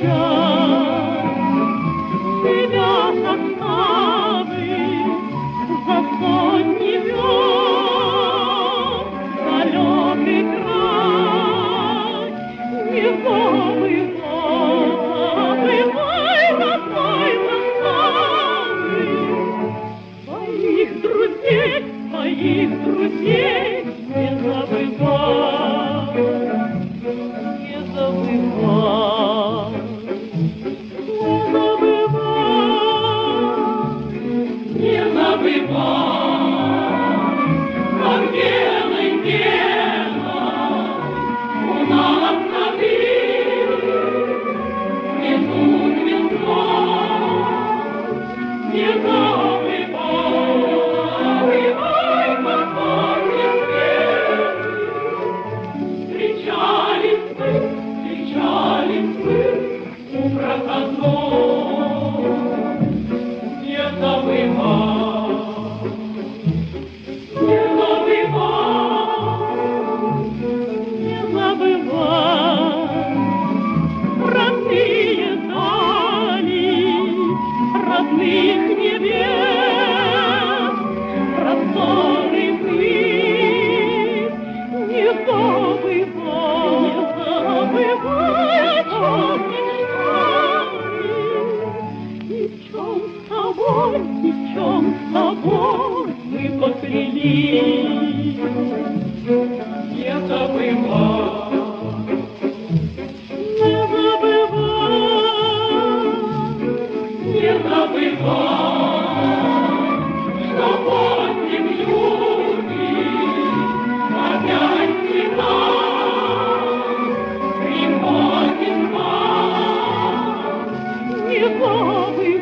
Моих друзей не забывай, не забывай, не забывай, не забывай, как белым белым у нас на цветут весной, не забывай. Родных небес, просторы плит, не забывай, о чем мечтали, и в чем с тобой мы поклялись, не забывай. Не забывай, что поздним юги опять всегда приходит вас. Не забывай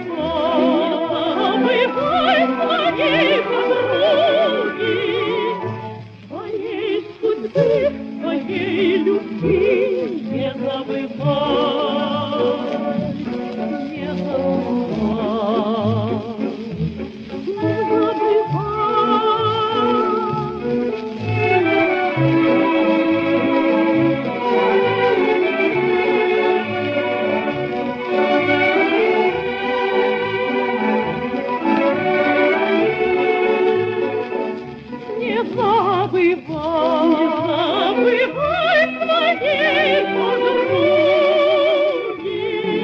своей подруги, своей судьбы, своей любви. Не забывай, не забывай. Не забывай своей подруги,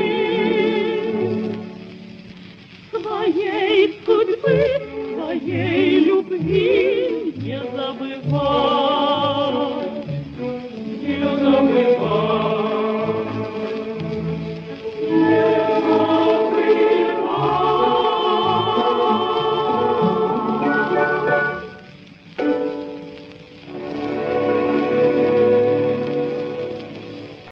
своей судьбы, своей любви. Не забывай, не забывай.